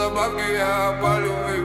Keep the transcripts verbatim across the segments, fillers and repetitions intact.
забавки, я по любви.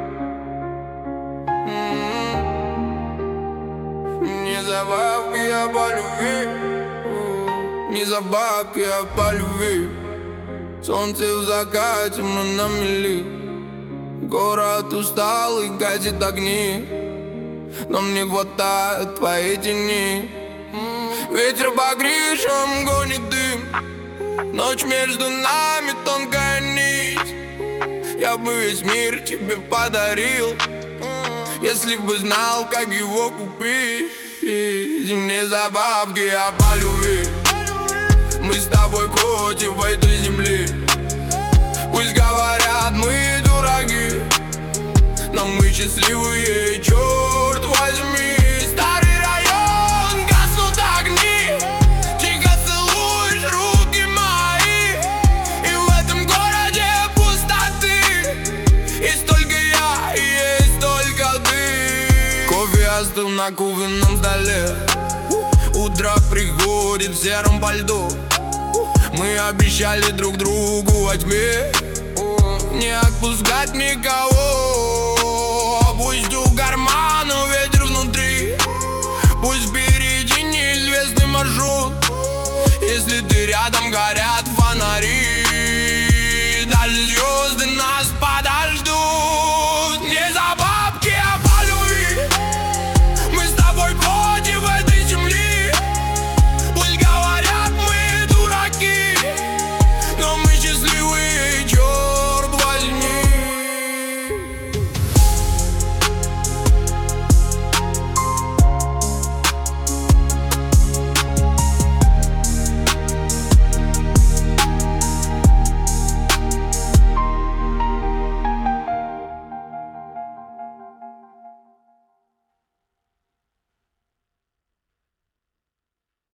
Не забавки, я по любви. Не забавки, я по любви. Солнце в закате, мы на мели. Город усталый, гасит огни, но мне хватает твоей тени. Ветер по крышам гонит дым, ночь между нами тонкая нить. Я бы весь мир тебе подарил, если бы знал, как его купить. Зимние забавки, я по любви. Мы с тобой против этой земли. Пусть говорят, мы дураки, но мы счастливые, черт возьми. Старый район, гаснут огни, тихо целуешь руки мои. И в этом городе пустоты есть только я, и есть только ты. Кофе остыл на кухонном столе, утро приходит в сером пальто. Мы обещали друг другу во тьме не отпускать никого. Пусть у кармана ветер внутри, пусть впереди неизвестный маршрут. Если ты рядом, горят